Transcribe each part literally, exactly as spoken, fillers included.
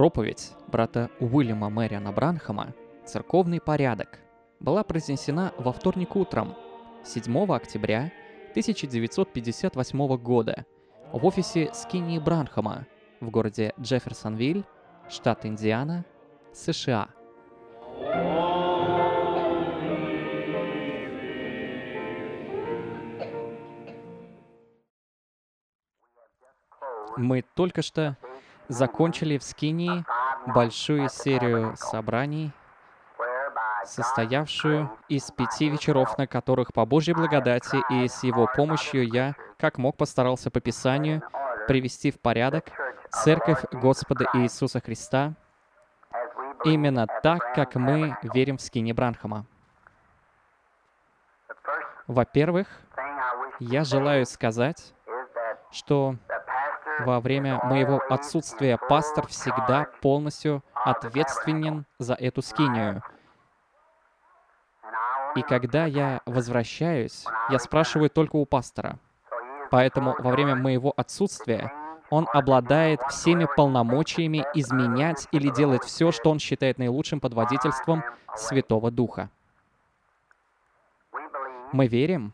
Проповедь брата Уильяма Мэриона Бранхама «Церковный порядок» была произнесена во вторник утром, седьмого октября тысяча девятьсот пятьдесят восьмого года в офисе Скинни Бранхама в городе Джефферсонвиль, штат Индиана, США. Мы только что закончили в Скинни большую серию собраний, состоявшую из пяти вечеров, на которых по Божьей благодати и с Его помощью я, как мог, постарался по Писанию привести в порядок Церковь Господа Иисуса Христа именно так, как мы верим в Скинни Бранхама. Во-первых, я желаю сказать, что во время моего отсутствия пастор всегда полностью ответственен за эту скинию. И когда я возвращаюсь, я спрашиваю только у пастора. Поэтому во время моего отсутствия он обладает всеми полномочиями изменять или делать все, что он считает наилучшим под водительством Святого Духа. Мы верим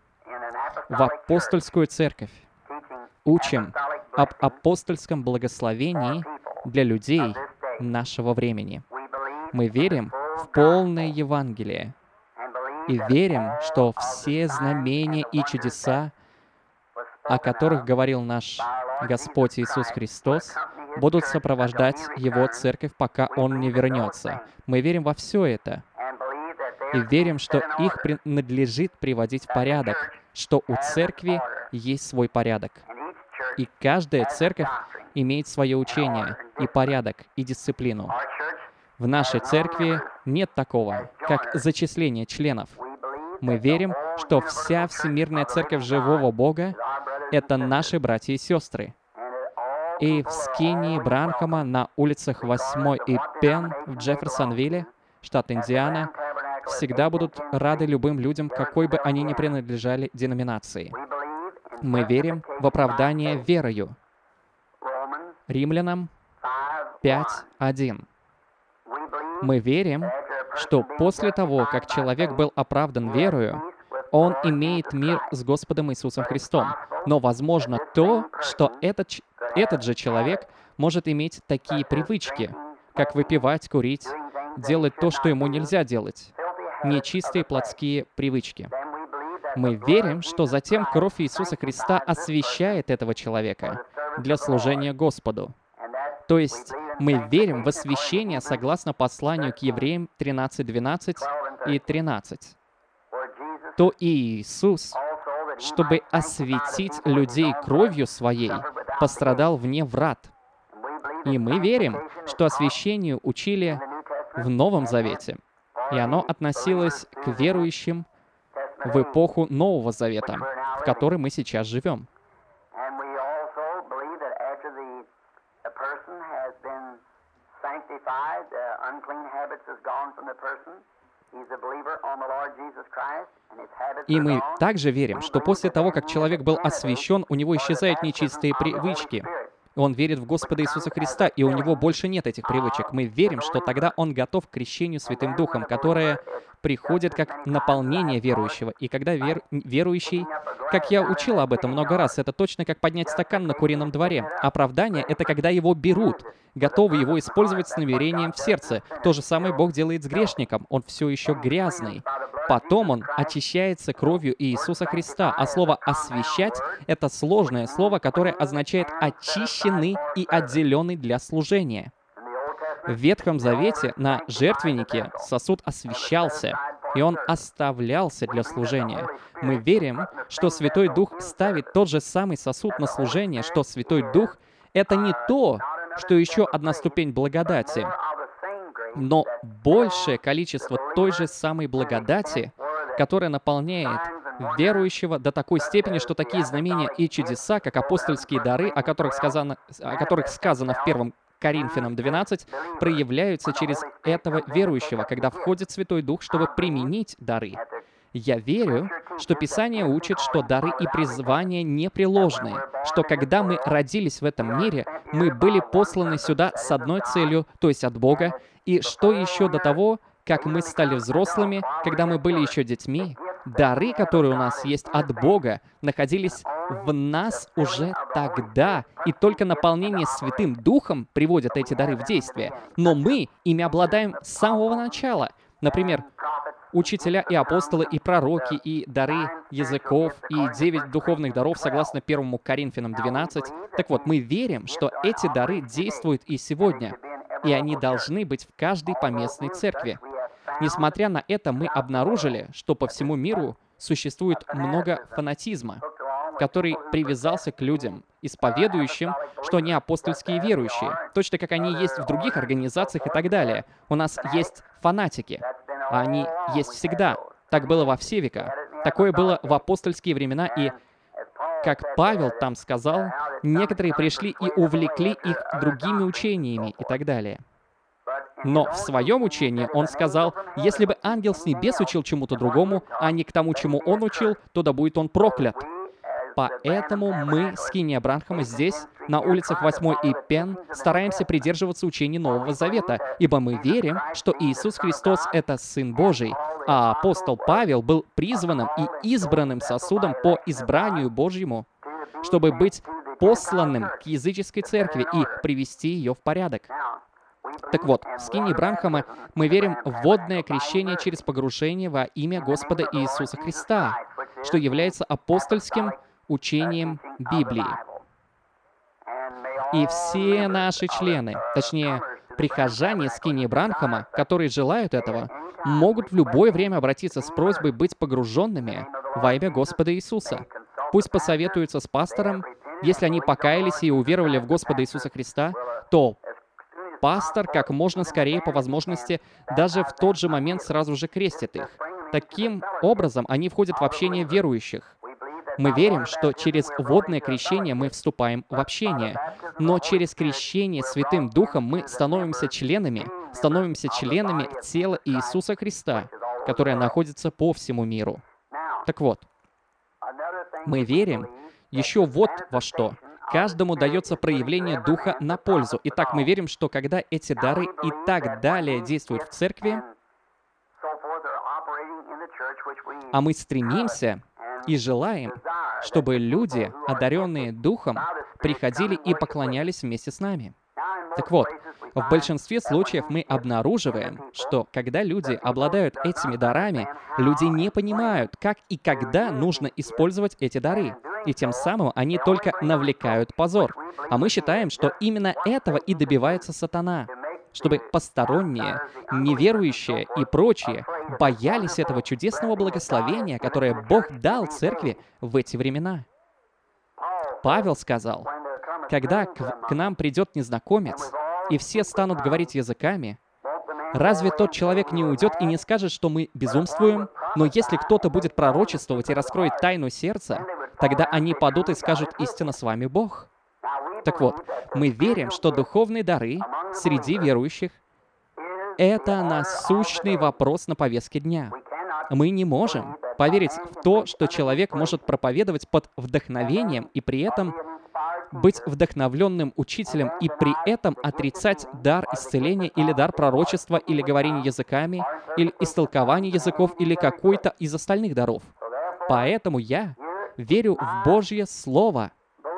в апостольскую церковь, учим об апостольском благословении для людей нашего времени. Мы верим в полное Евангелие и верим, что все знамения и чудеса, о которых говорил наш Господь Иисус Христос, будут сопровождать Его церковь, пока Он не вернется. Мы верим во все это и верим, что их надлежит приводить в порядок, что у церкви есть свой порядок. И каждая церковь имеет свое учение, и порядок, и дисциплину. В нашей церкви нет такого, как зачисление членов. Мы верим, что вся Всемирная Церковь Живого Бога — это наши братья и сестры. И в Скинни Бранхама на улицах восьмой и Пен в Джефферсонвилле, штат Индиана, всегда будут рады любым людям, какой бы они ни принадлежали деноминации. Мы верим в оправдание верою. Римлянам пять один. Мы верим, что после того, как человек был оправдан верою, он имеет мир с Господом Иисусом Христом. Но возможно то, что этот, этот же человек может иметь такие привычки, как выпивать, курить, делать то, что ему нельзя делать. Нечистые плотские привычки. Мы верим, что затем кровь Иисуса Христа освящает этого человека для служения Господу. То есть мы верим в освящение согласно посланию к Евреям тринадцать двенадцать и тринадцать. То и Иисус, чтобы осветить людей кровью Своей, пострадал вне врат. И мы верим, что освящению учили в Новом Завете, и оно относилось к верующим в эпоху Нового Завета, в которой мы сейчас живем. И мы также верим, что после того, как человек был освящен, у него исчезают нечистые привычки. Он верит в Господа Иисуса Христа, и у него больше нет этих привычек. Мы верим, что тогда он готов к крещению Святым Духом, которое приходит как наполнение верующего. И когда вер... верующий, как я учил об этом много раз, это точно как поднять стакан на курином дворе. Оправдание — это когда его берут, готовы его использовать с намерением в сердце. То же самое Бог делает с грешником. Он все еще грязный. Потом он очищается кровью Иисуса Христа. А слово «освящать» — это сложное слово, которое означает «очищенный и отделенный для служения». В Ветхом Завете на жертвеннике сосуд освящался, и он оставлялся для служения. Мы верим, что Святой Дух ставит тот же самый сосуд на служение, что Святой Дух — это не то, что еще одна ступень благодати, но большее количество той же самой благодати, которая наполняет верующего до такой степени, что такие знамения и чудеса, как апостольские дары, о которых сказано, о которых сказано в первом Коринфянам двенадцать, проявляются через этого верующего, когда входит Святой Дух, чтобы применить дары. Я верю, что Писание учит, что дары и призвания непреложны, что когда мы родились в этом мире, мы были посланы сюда с одной целью, то есть от Бога, и что еще до того, как мы стали взрослыми, когда мы были еще детьми, дары, которые у нас есть от Бога, находились в нас уже тогда, и только наполнение Святым Духом приводит эти дары в действие. Но мы ими обладаем с самого начала. Например, учителя и апостолы, и пророки, и дары языков, и девять духовных даров, согласно первому Коринфянам двенадцать. Так вот, мы верим, что эти дары действуют и сегодня, и они должны быть в каждой поместной церкви. Несмотря на это, мы обнаружили, что по всему миру существует много фанатизма, который привязался к людям, исповедующим, что они апостольские верующие, точно как они есть в других организациях и так далее. У нас есть фанатики, а они есть всегда. Так было во все века. Такое было в апостольские времена, и, как Павел там сказал, некоторые пришли и увлекли их другими учениями и так далее. Но в своем учении он сказал, если бы ангел с небес учил чему-то другому, а не к тому, чему он учил, то да будет он проклят. Поэтому мы, скиния Бранхама, здесь, на улицах восьмой и Пен, стараемся придерживаться учений Нового Завета, ибо мы верим, что Иисус Христос — это Сын Божий, а апостол Павел был призванным и избранным сосудом по избранию Божьему, чтобы быть посланным к языческой церкви и привести ее в порядок. Так вот, в скинии Бранхама мы верим в водное крещение через погружение во имя Господа Иисуса Христа, что является апостольским учением Библии. И все наши члены, точнее, прихожане скинии Бранхама, которые желают этого, могут в любое время обратиться с просьбой быть погруженными во имя Господа Иисуса. Пусть посоветуются с пастором. Если они покаялись и уверовали в Господа Иисуса Христа, то пастор как можно скорее, по возможности, даже в тот же момент сразу же крестит их. Таким образом, они входят в общение верующих. Мы верим, что через водное крещение мы вступаем в общение, но через крещение Святым Духом мы становимся членами, становимся членами тела Иисуса Христа, которое находится по всему миру. Так вот, мы верим еще вот во что. Каждому дается проявление Духа на пользу. Итак, мы верим, что когда эти дары и так далее действуют в церкви, а мы стремимся и желаем, чтобы люди, одаренные Духом, приходили и поклонялись вместе с нами. Так вот, в большинстве случаев мы обнаруживаем, что когда люди обладают этими дарами, люди не понимают, как и когда нужно использовать эти дары. И тем самым они только навлекают позор. А мы считаем, что именно этого и добивается сатана, чтобы посторонние, неверующие и прочие боялись этого чудесного благословения, которое Бог дал церкви в эти времена. Павел сказал, когда к, к нам придет незнакомец, и все станут говорить языками, разве тот человек не уйдет и не скажет, что мы безумствуем? Но если кто-то будет пророчествовать и раскроет тайну сердца, тогда они падут и скажут, истинно с вами Бог. Так вот, мы верим, что духовные дары среди верующих — это насущный вопрос на повестке дня. Мы не можем поверить в то, что человек может проповедовать под вдохновением и при этом быть вдохновленным учителем и при этом отрицать дар исцеления или дар пророчества или говорения языками, или истолкования языков, или какой-то из остальных даров. Поэтому я верю в Божье Слово,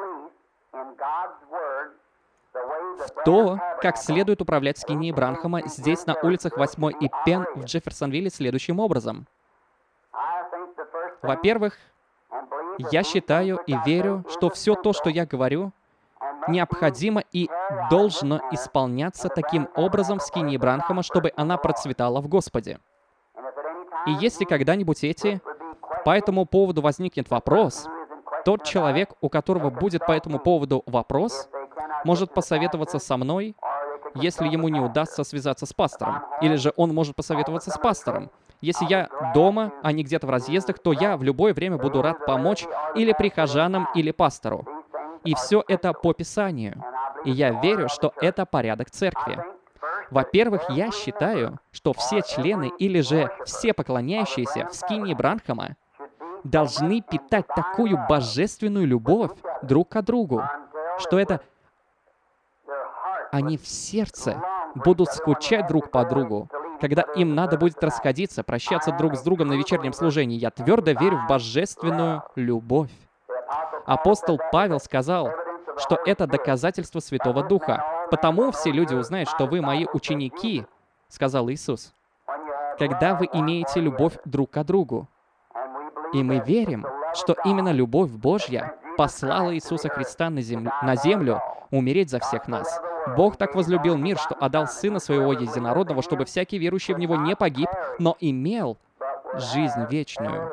в то, как следует управлять скинией Бранхама здесь, на улицах восьмой и Пен в Джефферсонвилле следующим образом. Во-первых, я считаю и верю, что все то, что я говорю, необходимо и должно исполняться таким образом в скинии Бранхама, чтобы она процветала в Господе. И если когда-нибудь эти, по этому поводу возникнет вопрос, тот человек, у которого будет по этому поводу вопрос, может посоветоваться со мной, если ему не удастся связаться с пастором. Или же он может посоветоваться с пастором. Если я дома, а не где-то в разъездах, то я в любое время буду рад помочь или прихожанам, или пастору. И все это по Писанию. И я верю, что это порядок церкви. Во-первых, я считаю, что все члены или же все поклоняющиеся в скинии Бранхама должны питать такую божественную любовь друг к другу, что это они в сердце будут скучать друг по другу, когда им надо будет расходиться, прощаться друг с другом на вечернем служении. Я твердо верю в божественную любовь. Апостол Павел сказал, что это доказательство Святого Духа. «Потому все люди узнают, что вы мои ученики», — сказал Иисус, «когда вы имеете любовь друг к другу». И мы верим, что именно любовь Божья послала Иисуса Христа на землю, на землю умереть за всех нас. Бог так возлюбил мир, что отдал Сына Своего Единородного, чтобы всякий верующий в Него не погиб, но имел жизнь вечную.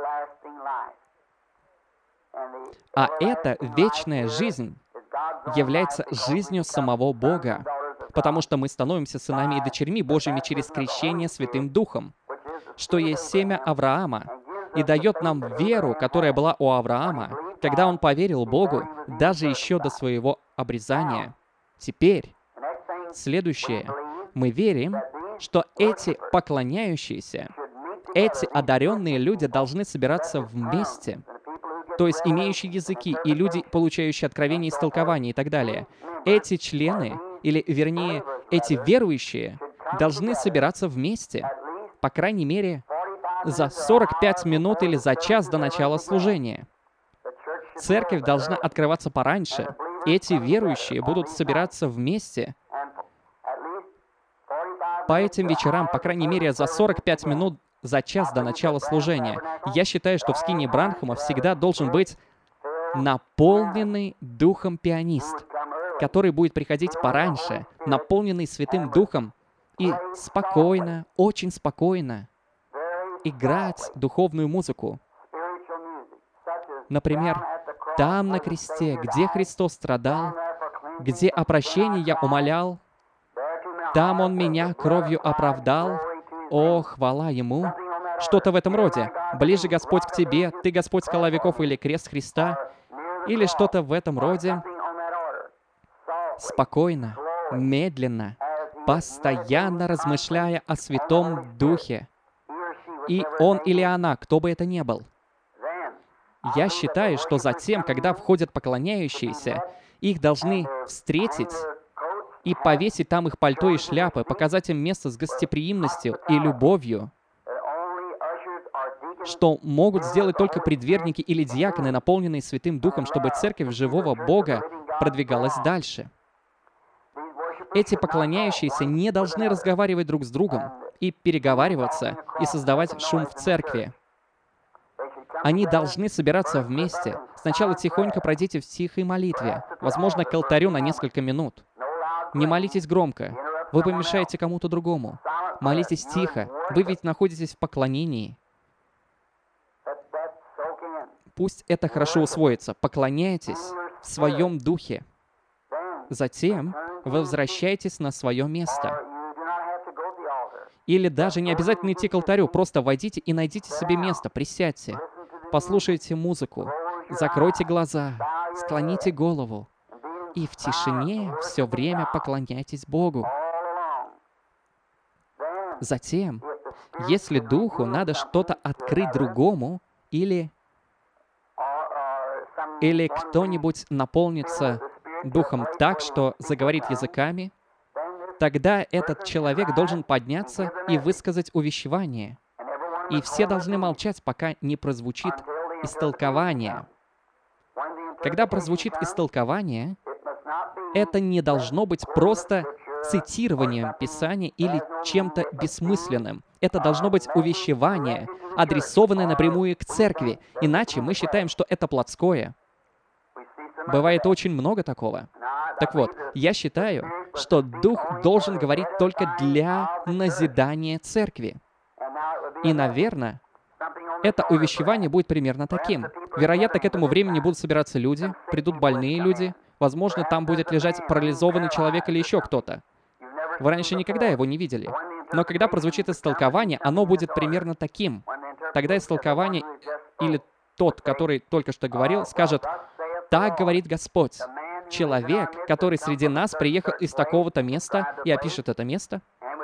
А эта вечная жизнь является жизнью самого Бога, потому что мы становимся сынами и дочерьми Божьими через крещение Святым Духом, что есть семя Авраама, и дает нам веру, которая была у Авраама, когда он поверил Богу даже еще до своего обрезания. Теперь, следующее. Мы верим, что эти поклоняющиеся, эти одаренные люди должны собираться вместе, то есть имеющие языки и люди, получающие откровение, истолкование и так далее. Эти члены, или вернее, эти верующие, должны собираться вместе, по крайней мере, за сорок пять минут или за час до начала служения. Церковь должна открываться пораньше, и эти верующие будут собираться вместе по этим вечерам, по крайней мере, за сорок пять минут за час до начала служения. Я считаю, что в скинии Бранхама всегда должен быть наполненный Духом пианист, который будет приходить пораньше, наполненный Святым Духом, и спокойно, очень спокойно играть духовную музыку. Например, там на кресте, где Христос страдал, где о прощении я умолял, там Он меня кровью оправдал, о, хвала Ему. Что-то в этом роде. Ближе Господь к тебе, ты Господь скала веков или крест Христа, или что-то в этом роде. Спокойно, медленно, постоянно размышляя о Святом Духе. И он или она, кто бы это ни был. Я считаю, что затем, когда входят поклоняющиеся, их должны встретить и повесить там их пальто и шляпы, показать им место с гостеприимностью и любовью, что могут сделать только предверники или диаконы, наполненные Святым Духом, чтобы церковь живого Бога продвигалась дальше. Эти поклоняющиеся не должны разговаривать друг с другом и переговариваться, и создавать шум в церкви. Они должны собираться вместе. Сначала тихонько пройдите в тихой молитве, возможно, к алтарю на несколько минут. Не молитесь громко, вы помешаете кому-то другому. Молитесь тихо, вы ведь находитесь в поклонении. Пусть это хорошо усвоится. Поклоняйтесь в своем духе. Затем вы возвращаетесь на свое место. Или даже не обязательно идти к алтарю, просто войдите и найдите себе место, присядьте, послушайте музыку, закройте глаза, склоните голову и в тишине все время поклоняйтесь Богу. Затем, если Духу надо что-то открыть другому, или, или кто-нибудь наполнится Духом так, что заговорит языками, тогда этот человек должен подняться и высказать увещевание. И все должны молчать, пока не прозвучит истолкование. Когда прозвучит истолкование, это не должно быть просто цитированием Писания или чем-то бессмысленным. Это должно быть увещевание, адресованное напрямую к церкви. Иначе мы считаем, что это плотское. Бывает очень много такого. Так вот, я считаю, что Дух должен говорить только для назидания церкви. И, наверное, это увещевание будет примерно таким. Вероятно, к этому времени будут собираться люди, придут больные люди, возможно, там будет лежать парализованный человек или еще кто-то. Вы раньше никогда его не видели. Но когда прозвучит истолкование, оно будет примерно таким. Тогда истолкование или тот, который только что говорил, скажет: «Так говорит Господь». Человек, который среди нас приехал из такого-то места и опишет это место,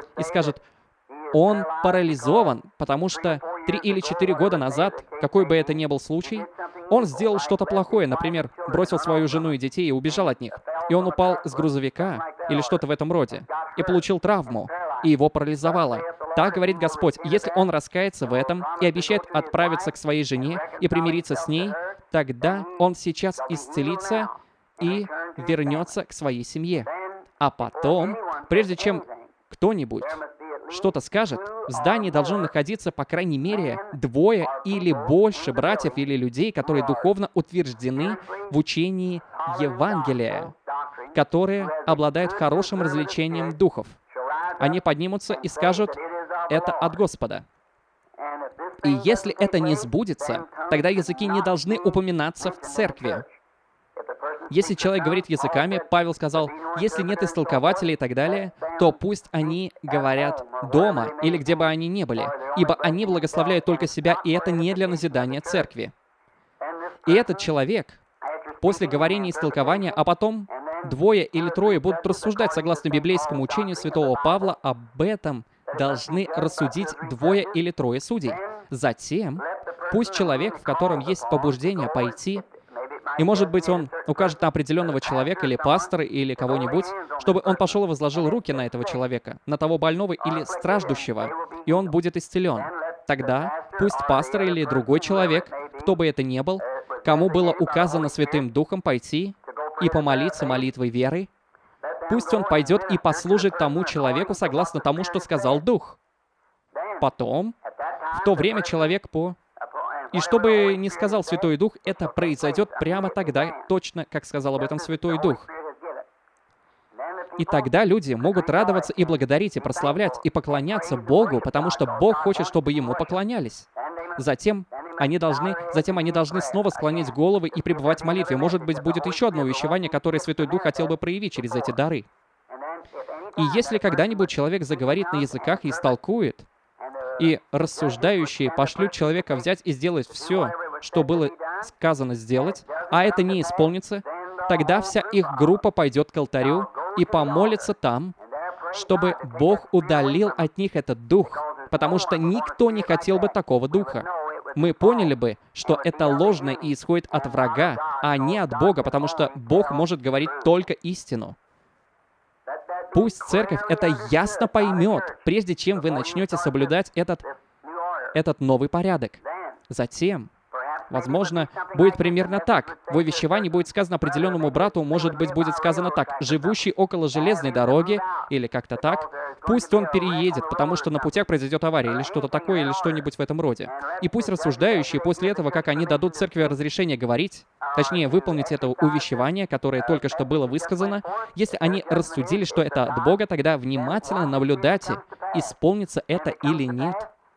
и скажет: он парализован, потому что три или четыре года назад, какой бы это ни был случай, он сделал что-то плохое, например, бросил свою жену и детей и убежал от них, и он упал с грузовика или что-то в этом роде, и получил травму, и его парализовало. Так говорит Господь: если он раскается в этом и обещает отправиться к своей жене и примириться с ней, тогда он сейчас исцелится и вернется к своей семье. А потом, прежде чем кто-нибудь что-то скажет, в здании должно находиться, по крайней мере, двое или больше братьев или людей, которые духовно утверждены в учении Евангелия, которые обладают хорошим развлечением духов. Они поднимутся и скажут: это от Господа. И если это не сбудется, тогда языки не должны упоминаться в церкви. Если человек говорит языками, Павел сказал, если нет истолкователей и так далее, то пусть они говорят дома или где бы они ни были, ибо они благословляют только себя, и это не для назидания церкви. И этот человек, после говорения и истолкования, а потом двое или трое будут рассуждать согласно библейскому учению святого Павла, об этом должны рассудить двое или трое судей. Затем пусть человек, в котором есть побуждение пойти, и, может быть, он укажет на определенного человека, или пастора, или кого-нибудь, чтобы он пошел и возложил руки на этого человека, на того больного или страждущего, и он будет исцелен. Тогда пусть пастор или другой человек, кто бы это ни был, кому было указано Святым Духом пойти и помолиться молитвой веры, пусть он пойдет и послужит тому человеку согласно тому, что сказал Дух. Потом, в то время человек по... И что бы ни сказал Святой Дух, это произойдет прямо тогда, точно, как сказал об этом Святой Дух. И тогда люди могут радоваться и благодарить, и прославлять, и поклоняться Богу, потому что Бог хочет, чтобы Ему поклонялись. Затем они должны, затем они должны снова склонить головы и пребывать в молитве. Может быть, будет еще одно увещевание, которое Святой Дух хотел бы проявить через эти дары. И если когда-нибудь человек заговорит на языках и истолкует, и рассуждающие пошлют человека взять и сделать все, что было сказано сделать, а это не исполнится, тогда вся их группа пойдет к алтарю и помолится там, чтобы Бог удалил от них этот дух, потому что никто не хотел бы такого духа. Мы поняли бы, что это ложное и исходит от врага, а не от Бога, потому что Бог может говорить только истину. Пусть церковь это ясно поймет, прежде чем вы начнете соблюдать этот, этот новый порядок. Затем, возможно, будет примерно так. В увещевании будет сказано определенному брату, может быть, будет сказано так: «Живущий около железной дороги», или как-то так, пусть он переедет, потому что на путях произойдет авария, или что-то такое, или что-нибудь в этом роде. И пусть рассуждающие после этого, как они дадут церкви разрешение говорить, точнее, выполнить это увещевание, которое только что было высказано, если они рассудили, что это от Бога, тогда внимательно наблюдайте, исполнится это или нет.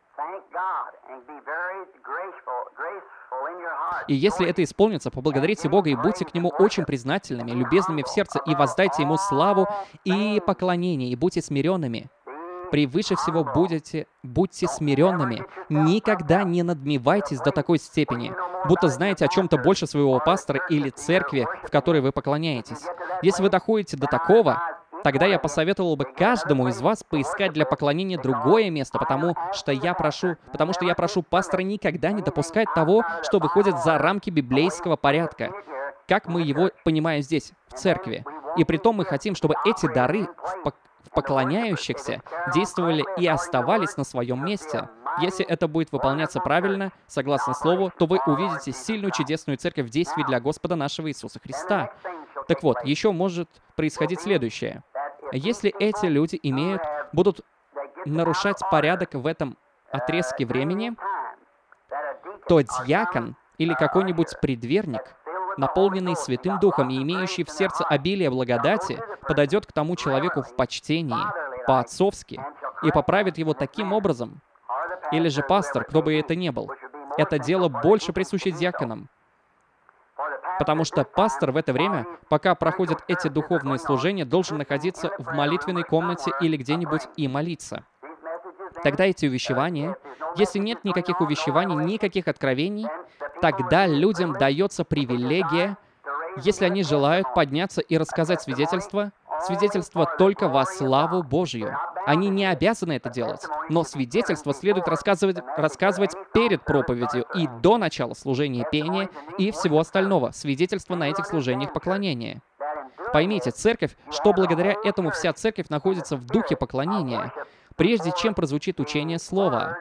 И если это исполнится, поблагодарите Бога и будьте к Нему очень признательными, любезными в сердце, и воздайте Ему славу и поклонение, и будьте смиренными. Превыше всего будете, будьте смиренными. Никогда не надмевайтесь до такой степени, будто знаете о чем-то больше своего пастора или церкви, в которой вы поклоняетесь. Если вы доходите до такого, тогда я посоветовал бы каждому из вас поискать для поклонения другое место, потому что я прошу, потому что я прошу пастора никогда не допускать того, что выходит за рамки библейского порядка, как мы его понимаем здесь, в церкви. И притом мы хотим, чтобы эти дары в поклоняющихся действовали и оставались на своем месте. Если это будет выполняться правильно, согласно Слову, то вы увидите сильную чудесную церковь в действии для Господа нашего Иисуса Христа. Так вот, еще может происходить следующее. Если эти люди имеют, будут нарушать порядок в этом отрезке времени, то диакон или какой-нибудь предверник, наполненный Святым Духом и имеющий в сердце обилие благодати, подойдет к тому человеку в почтении, по-отцовски, и поправит его таким образом. Или же пастор, кто бы это ни был. Это дело больше присуще диаконам. Потому что пастор в это время, пока проходят эти духовные служения, должен находиться в молитвенной комнате или где-нибудь и молиться. Тогда эти увещевания, если нет никаких увещеваний, никаких откровений, тогда людям дается привилегия, если они желают подняться и рассказать свидетельство, свидетельство только во славу Божью. Они не обязаны это делать, но свидетельство следует рассказывать, рассказывать перед проповедью и до начала служения пения и всего остального, свидетельство на этих служениях поклонения. Поймите, церковь, что благодаря этому вся церковь находится в духе поклонения, прежде чем прозвучит учение слова.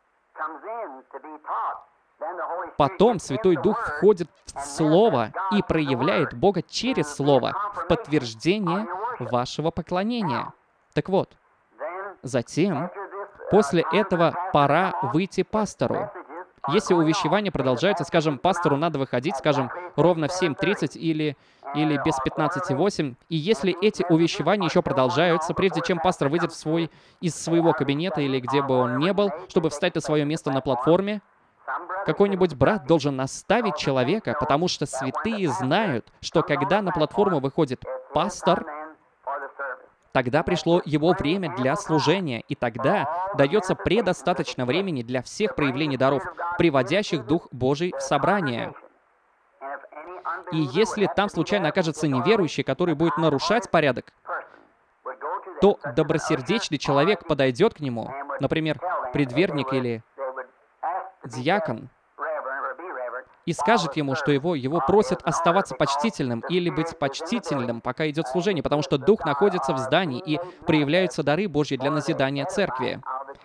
Потом Святой Дух входит в Слово и проявляет Бога через Слово в подтверждение вашего поклонения. Так вот, затем, после этого пора выйти пастору. Если увещевание продолжается, скажем, пастору надо выходить, скажем, ровно в семь тридцать или, или без пятнадцати восемь, и если эти увещевания еще продолжаются, прежде чем пастор выйдет в свой, из своего кабинета или где бы он ни был, чтобы встать на свое место на платформе, какой-нибудь брат должен наставить человека, потому что святые знают, что когда на платформу выходит пастор, тогда пришло его время для служения, и тогда дается предостаточно времени для всех проявлений даров, приводящих Дух Божий в собрание. И если там случайно окажется неверующий, который будет нарушать порядок, то добросердечный человек подойдет к нему, например, предверник или диакон, и скажет ему, что его, его просят оставаться почтительным или быть почтительным, пока идет служение, потому что Дух находится в здании, и проявляются дары Божьи для назидания церкви.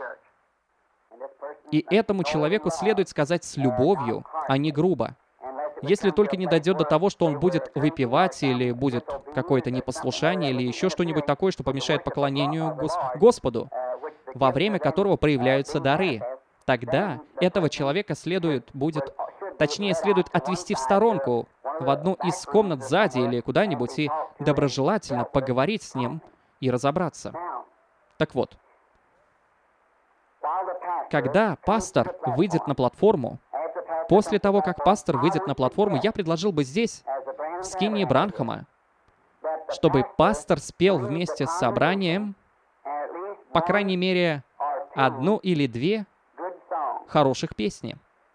И этому человеку следует сказать с любовью, а не грубо. Если только не дойдет до того, что он будет выпивать, или будет какое-то непослушание, или еще что-нибудь такое, что помешает поклонению Гос- Господу, во время которого проявляются дары. Тогда этого человека следует будет, точнее, следует отвести в сторонку, в одну из комнат сзади или куда-нибудь, и доброжелательно поговорить с ним и разобраться. Так вот, когда пастор выйдет на платформу, после того, как пастор выйдет на платформу, я предложил бы здесь, в скинии Бранхама, чтобы пастор спел вместе с собранием, по крайней мере, одну или две хороших песни.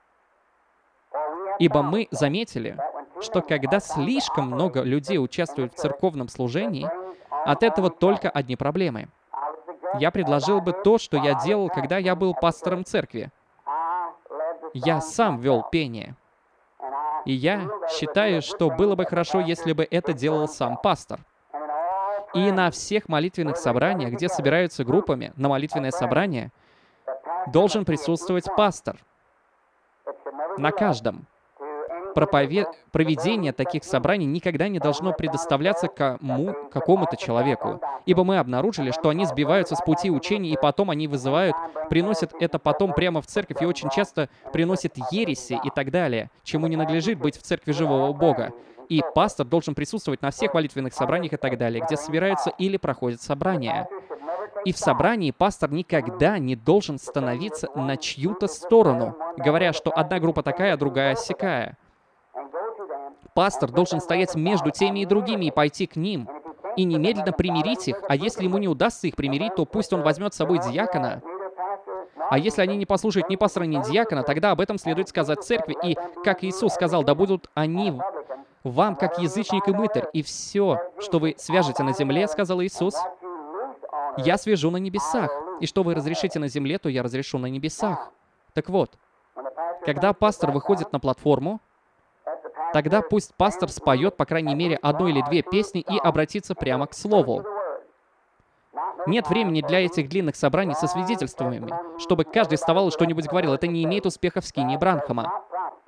Ибо мы заметили, что когда слишком много людей участвуют в церковном служении, от этого только одни проблемы. Я предложил бы то, что я делал, когда я был пастором церкви. Я сам вел пение. И я считаю, что было бы хорошо, если бы это делал сам пастор. И на всех молитвенных собраниях, где собираются группами на молитвенное собрание, должен присутствовать пастор. На каждом. Проповед... Проведение таких собраний никогда не должно предоставляться кому... какому-то человеку, ибо мы обнаружили, что они сбиваются с пути учения, и потом они вызывают, приносят это потом прямо в церковь, и очень часто приносят ереси и так далее, чему не надлежит быть в церкви живого Бога. И пастор должен присутствовать на всех молитвенных собраниях и так далее, где собираются или проходят собрания. И в собрании пастор никогда не должен становиться на чью-то сторону, говоря, что одна группа такая, а другая сякая. Пастор должен стоять между теми и другими и пойти к ним, и немедленно примирить их, а если ему не удастся их примирить, то пусть он возьмет с собой диакона. А если они не послушают ни пастора, ни диакона, тогда об этом следует сказать церкви. И, как Иисус сказал, да будут они вам, как язычник и мытарь, и все, что вы свяжете на земле, сказал Иисус, я свяжу на небесах, и что вы разрешите на земле, то я разрешу на небесах. Так вот, когда пастор выходит на платформу, тогда пусть пастор споет, по крайней мере, одну или две песни и обратится прямо к Слову. Нет времени для этих длинных собраний со свидетельствами, чтобы каждый вставал и что-нибудь говорил. Это не имеет успеха в скинии Бранхама.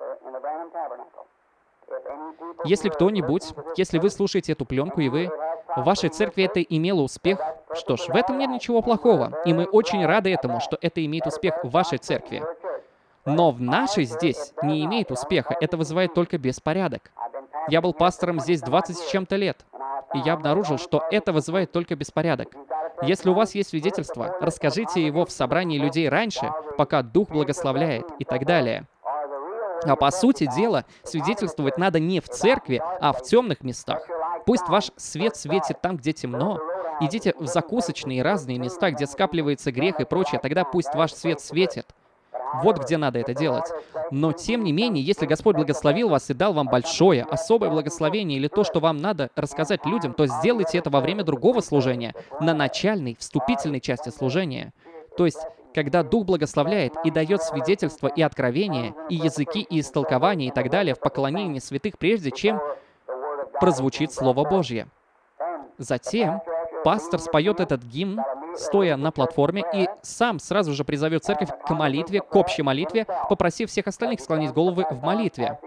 Если кто-нибудь, если вы слушаете эту пленку, и вы, в вашей церкви это имело успех, что ж, в этом нет ничего плохого. И мы очень рады этому, что это имеет успех в вашей церкви. Но в нашей здесь не имеет успеха. Это вызывает только беспорядок. Я был пастором здесь двадцать с чем-то лет, и я обнаружил, что это вызывает только беспорядок. Если у вас есть свидетельство, расскажите его в собрании людей раньше, пока Дух благословляет и так далее. А по сути дела, свидетельствовать надо не в церкви, а в темных местах. Пусть ваш свет светит там, где темно. Идите в закусочные разные места, где скапливается грех и прочее, тогда пусть ваш свет светит. Вот где надо это делать. Но, тем не менее, если Господь благословил вас и дал вам большое, особое благословение или то, что вам надо рассказать людям, то сделайте это во время другого служения, на начальной, вступительной части служения. То есть, когда Дух благословляет и дает свидетельство и откровение, и языки, и истолкования, и так далее в поклонении святых, прежде чем прозвучит Слово Божье. Затем пастор споет этот гимн, стоя на платформе, и сам сразу же призовет церковь к молитве, к общей молитве, попросив всех остальных склонить головы в молитве.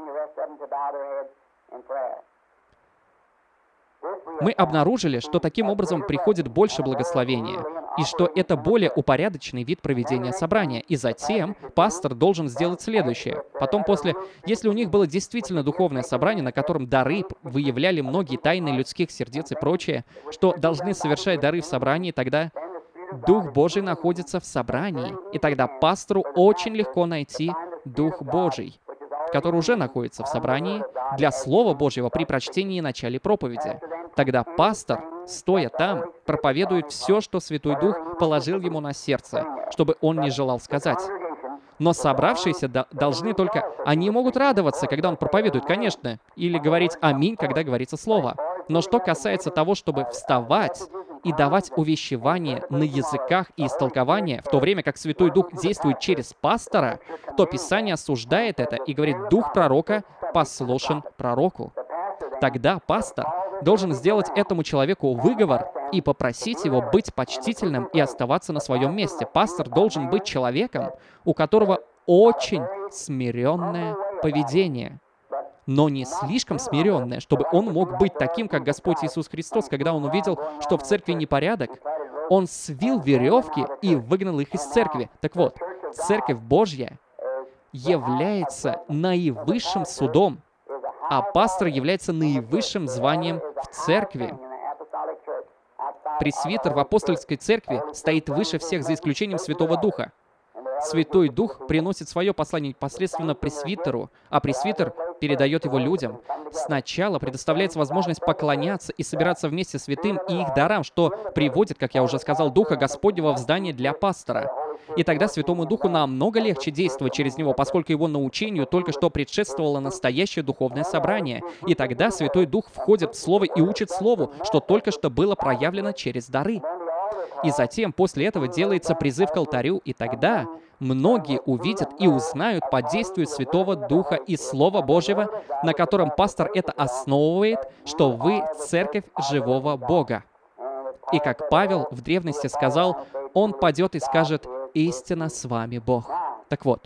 Мы обнаружили, что таким образом приходит больше благословения, и что это более упорядоченный вид проведения собрания. И затем пастор должен сделать следующее. Потом после, если у них было действительно духовное собрание, на котором дары выявляли многие тайны людских сердец и прочее, что должны совершать дары в собрании, тогда Дух Божий находится в собрании, и тогда пастору очень легко найти Дух Божий, который уже находится в собрании для Слова Божьего при прочтении и начале проповеди. Тогда пастор, стоя там, проповедует все, что Святой Дух положил ему на сердце, чтобы он не желал сказать. Но собравшиеся до- должны только... Они могут радоваться, когда он проповедует, конечно, или говорить «Аминь», когда говорится Слово. Но что касается того, чтобы вставать и давать увещевание на языках и истолкование, в то время как Святой Дух действует через пастора, то Писание осуждает это и говорит «Дух пророка послушен пророку». Тогда пастор должен сделать этому человеку выговор и попросить его быть почтительным и оставаться на своем месте. Пастор должен быть человеком, у которого очень смиренное поведение, но не слишком смиренное, чтобы он мог быть таким, как Господь Иисус Христос, когда Он увидел, что в церкви непорядок, Он свил веревки и выгнал их из церкви. Так вот, Церковь Божья является наивысшим судом, а пастор является наивысшим званием в церкви. Пресвитер в апостольской церкви стоит выше всех, за исключением Святого Духа. Святой Дух приносит свое послание непосредственно пресвитеру, а пресвитер передает его людям. Сначала предоставляется возможность поклоняться и собираться вместе с святым и их дарам, что приводит, как я уже сказал, Духа Господнего в здание для пастора. И тогда Святому Духу намного легче действовать через него, поскольку его научению только что предшествовало настоящее духовное собрание. И тогда Святой Дух входит в Слово и учит Слову, что только что было проявлено через дары. И затем, после этого, делается призыв к алтарю, и тогда многие увидят и узнают под действием Святого Духа и Слова Божьего, на котором пастор это основывает, что вы церковь живого Бога. И как Павел в древности сказал, он падет и скажет: «Истинно с вами Бог». Так вот,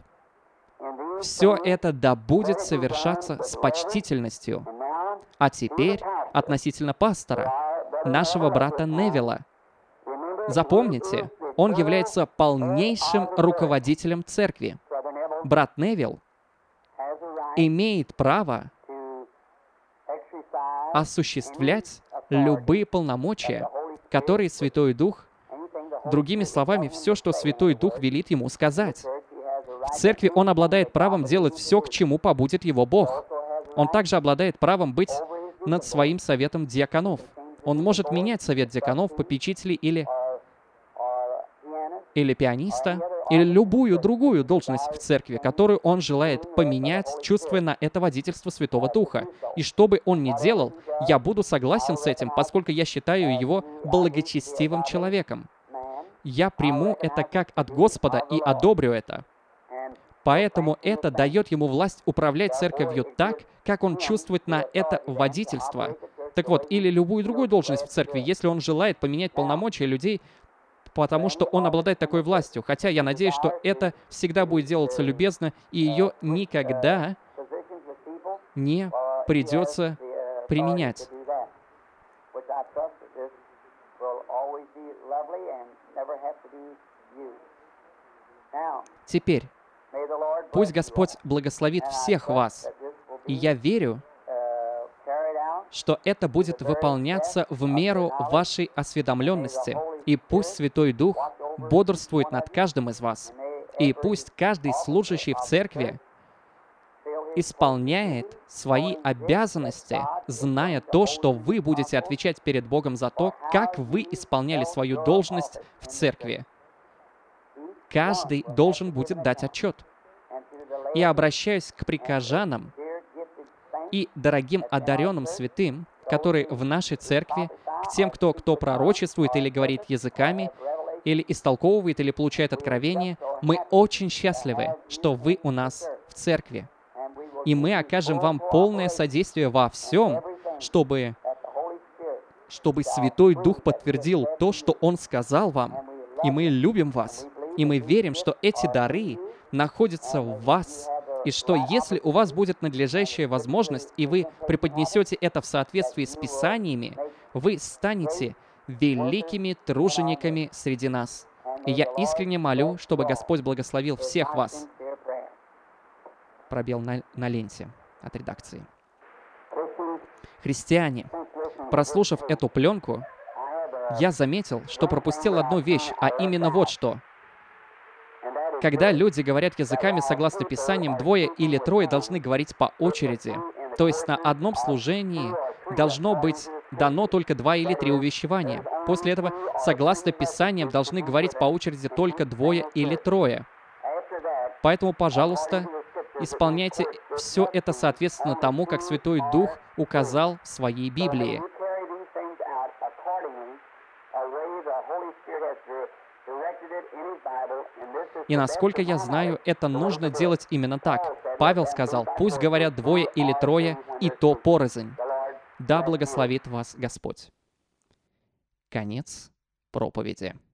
все это да будет совершаться с почтительностью. А теперь относительно пастора, нашего брата Невилла. Запомните, он является полнейшим руководителем церкви. Брат Невилл имеет право осуществлять любые полномочия, которые Святой Дух, другими словами, все, что Святой Дух велит ему сказать. В церкви он обладает правом делать все, к чему побудет его Бог. Он также обладает правом быть над своим советом диаконов. Он может менять совет диаконов, попечителей или, или пианиста, или любую другую должность в церкви, которую он желает поменять, чувствуя на это водительство Святого Духа. И что бы он ни делал, я буду согласен с этим, поскольку я считаю его благочестивым человеком. Я приму это как от Господа и одобрю это. Поэтому это дает ему власть управлять церковью так, как он чувствует на это водительство. Так вот, или любую другую должность в церкви, если он желает поменять полномочия людей, потому что он обладает такой властью. Хотя я надеюсь, что это всегда будет делаться любезно, и ее никогда не придется применять. Теперь, пусть Господь благословит всех вас, и я верю, что это будет выполняться в меру вашей осведомленности, и пусть Святой Дух бодрствует над каждым из вас, и пусть каждый служащий в церкви исполняет свои обязанности, зная то, что вы будете отвечать перед Богом за то, как вы исполняли свою должность в церкви. каждый должен будет дать отчет. Я обращаюсь к прихожанам и дорогим одаренным святым, которые в нашей церкви, к тем, кто, кто пророчествует или говорит языками, или истолковывает, или получает откровение. Мы очень счастливы, что вы у нас в церкви. И мы окажем вам полное содействие во всем, чтобы, чтобы Святой Дух подтвердил то, что Он сказал вам. И мы любим вас. И мы верим, что эти дары находятся в вас. И что если у вас будет надлежащая возможность, и вы преподнесете это в соответствии с Писаниями, вы станете великими тружениками среди нас. И я искренне молю, чтобы Господь благословил всех вас. Пробел на, на ленте от редакции. Христиане, прослушав эту пленку, я заметил, что пропустил одну вещь, а именно вот что. Когда люди говорят языками согласно Писаниям, двое или трое должны говорить по очереди. То есть на одном служении должно быть дано только два или три увещевания. После этого, согласно Писаниям, должны говорить по очереди только двое или трое. Поэтому, пожалуйста, исполняйте все это соответственно тому, как Святой Дух указал в своей Библии. И насколько я знаю, это нужно делать именно так. Павел сказал, пусть говорят двое или трое, и то порознь. Да благословит вас Господь. Конец проповеди.